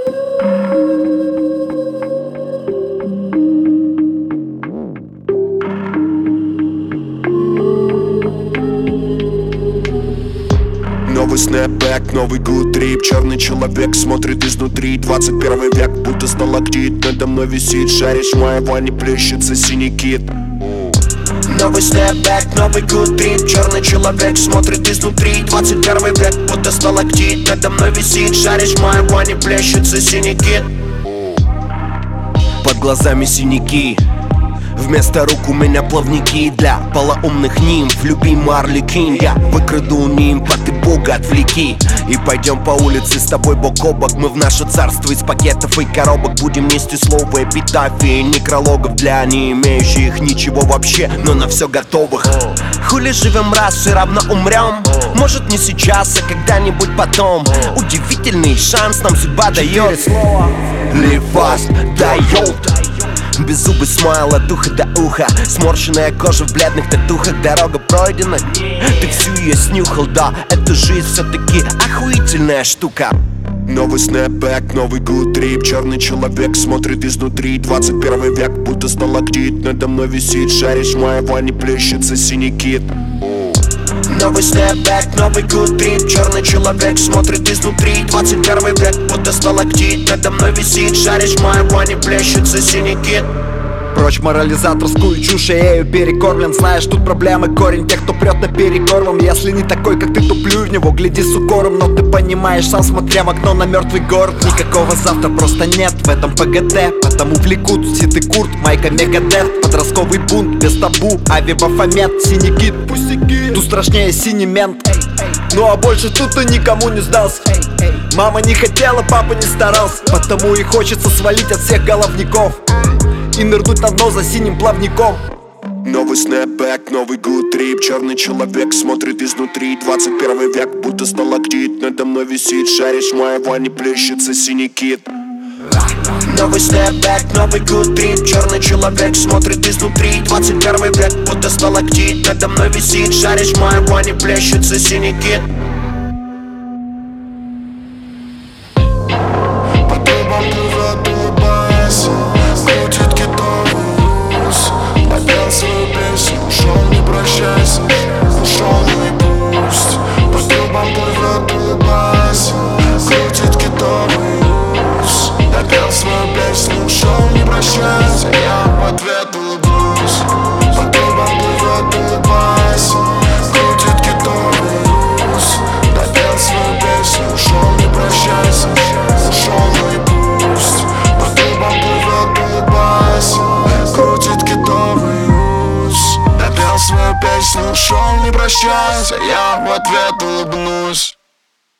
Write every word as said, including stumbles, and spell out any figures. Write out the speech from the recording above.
Новый снэпбэк, новый гудтрип. Черный человек смотрит изнутри. Двадцать первый век, будто сталактит. Надо мной висит, шаришь моего, не плещется синий кит. Новый снэпбэк, новый гудтрип. Черный человек смотрит изнутри. Двадцать первый век, будто сталактит. Надо мной висит, шаришь моего, не плещется синий кит. Под глазами синяки, вместо рук у меня плавники для полоумных нимф. Любимый Арлекин, я выкраду у нимфа, ты бога отвлеки. И пойдем по улице с тобой бок о бок. Мы в наше царство из пакетов и коробок будем нести слово эпитафии, некрологов для не имеющих ничего вообще, но на все готовых. Хули живем раз, все равно умрем. Может не сейчас, а когда-нибудь потом. Удивительный шанс нам судьба дает. Live fast, дает. Беззубый смайл от уха до уха. Сморщенная кожа в бледных татухах. Дорога пройдена, ты всю ее снюхал, да. Эта жизнь все-таки охуительная штука. Новый снэпбэк, новый гудтрип. Черный человек смотрит изнутри. Двадцать первый век, будто сталактит. Надо мной висит, шаришь моего, не плещется синий кит. Новый снэпбэк, новый гудтрип. Черный человек смотрит изнутри. Двадцать первый век, будто сталактит. Надо мной висит, шаришь моего, не плещется синий кит. Прочь морализаторскую чушь, я ею перекормлен. Знаешь, тут проблемы корень тех, кто прет на перекормом. Если не такой, как ты, то плюй в него, гляди с укором. Но ты понимаешь, сам смотря в окно на мертвый город. Никакого завтра просто нет в этом ПГТ. Потому влекут Ситы Курт, майка Мегадет. Подростковый бунт без табу, Ави Бафомет. Синий кит, пустяки, тут страшнее синий мент. Ну а больше тут ты никому не сдался. Мама не хотела, папа не старался. Потому и хочется свалить от всех головников и нырнуть на дно за синим плавником. Новый снэпбэк, новый гудтрип. Черный человек смотрит изнутри. Двадцать первый век, будто сталактит. Надо мной висит, шаришь моего, не плещется синий кит. Новый снэпбэк, новый гудтрип. Черный человек смотрит изнутри. Двадцать первый век, будто сталактит. Надо мной висит, шаришь моего, не плещется синий кит. Ушел, ну и пусть. По трубам плывет, улыбаясь. Крутит китовый ус. Допел свою песню, ушел, не прощаясь. А я в ответ улыбнусь. По трубам плывет, улыбаясь. Крутит китовый ус. Допел свою песню, ушел, не прощаясь. Ушел, ну и пусть. По трубам плывет, улыбаясь. Крутит китовый ус. Допел свою песню, ушел, не прощаясь, а я в ответ улыбнусь.